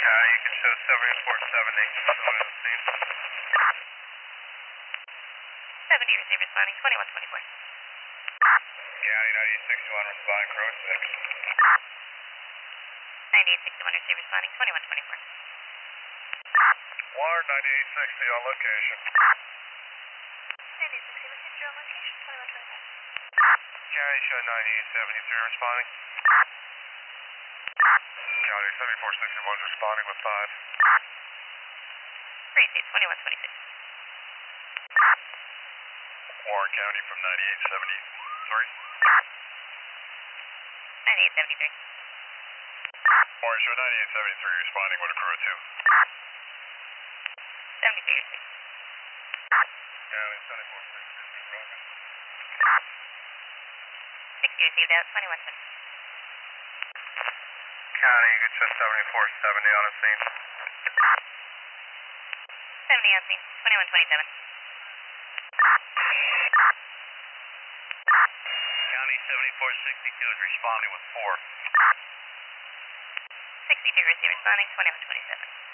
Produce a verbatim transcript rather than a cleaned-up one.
Yeah, you can show seventy-four seventy. Someone on the scene. seventy receive responding, twenty-one twenty-four. County ninety-eight sixty-one responding, Crow six. ninety-eight sixty-one receive responding, twenty-one twenty-four. Water ninety-eight sixty on location. ninety-eight sixty received your location, twenty-one twenty-five. County show ninety-eight seventy-three responding. County seventy-four sixty-one responding with five. Receive twenty-one twenty-six. Warren County from ninety-eight seventy-three. ninety-eight seventy-three. Warren show ninety-eight seventy-three responding with a crew of two. seventy-three received. County seventy-four sixty broken. sixty received out, twenty-one twenty. County, you can show seventy-four seventy on the scene. seventy on scene, twenty-one twenty-seven. County seventy-four sixty-two is responding with four. sixty-two receive responding, twenty-one twenty-seven.